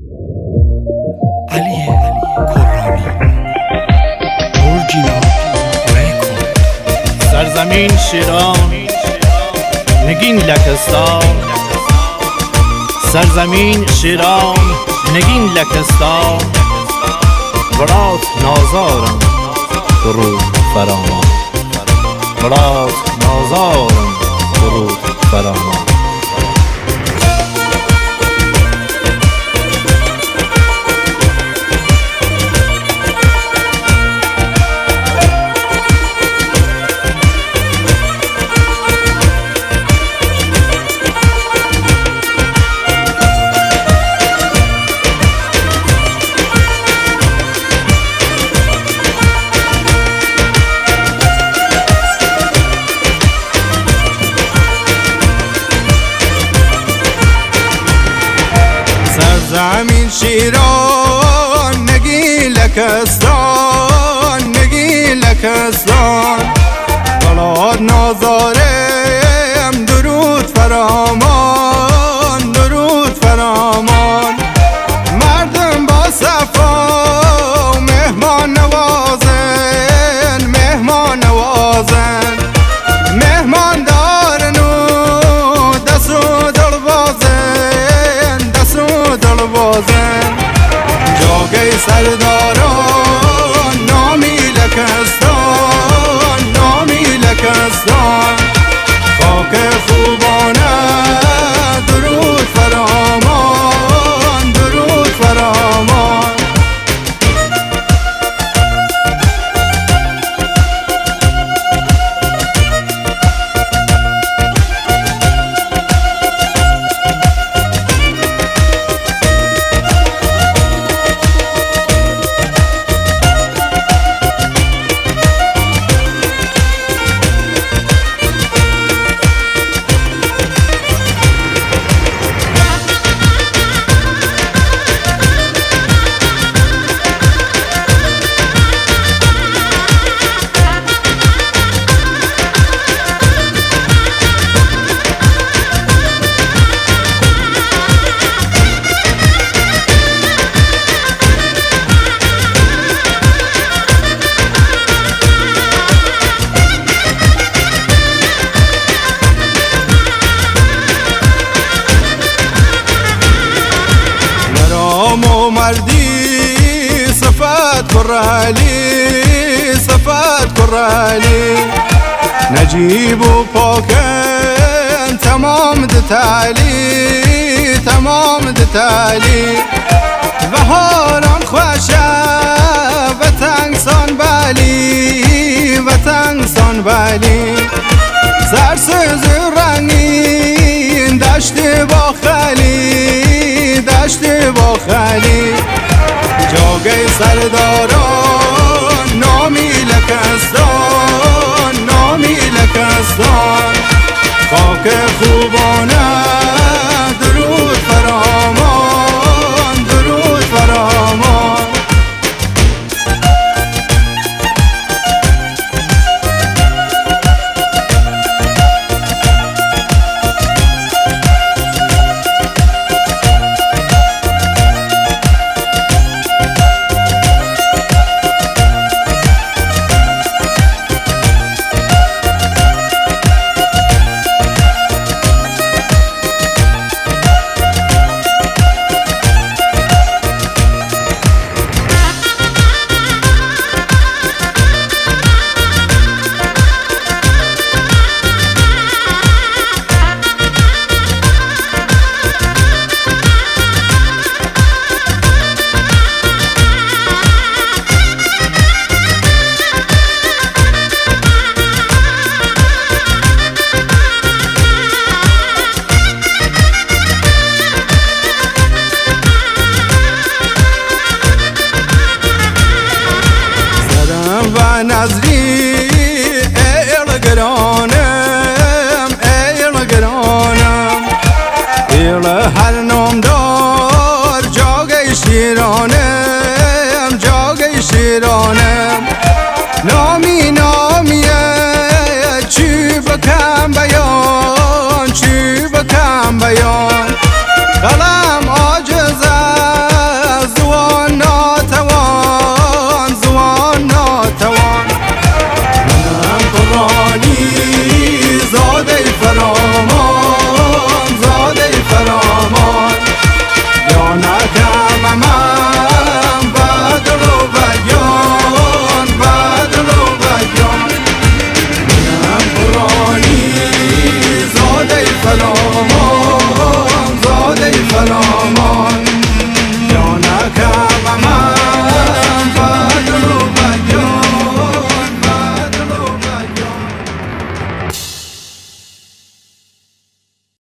علی کرانی اورجینال ریکورد. سرزمین شیران نگین لکستان، سرزمین شیران نگین لکستان، برات نازارم درود فرامان، برات نازارم درود فرامان. سرزمین شیران نگین لکستان، نگین لکستان، برات نازارم درود فرامان، درود فرامان. مردم با صفا و مهمان نوازن، مهمان نوازن، مهمان دارن و دست و دل بازن، دست و دل بازن. جاگه سرداران نامی لکستان، نامی لکستان، خاک خوبانه درود فرامان، درود فرامان. و مردی صفات کرالی، صفات کرالی، نجیب و پاکن تمام دتالی، تمام دتالی. بهاران خوشه و تنگسان بالی، و تنگسان بالی. سرسوز رنگین دشت با خالی، دشت با خالی. جاگه سرداران نامی لکستان، نامی لکستان، خاک خوبانه درود فرامان، درود فرامان. نظری ایل گرانم، ایل گرانم، ایل هر نام دار جاگه شیرانم، جاگه شیرانم. نامی نامیه چی بکم بیان، چی بکم بیان.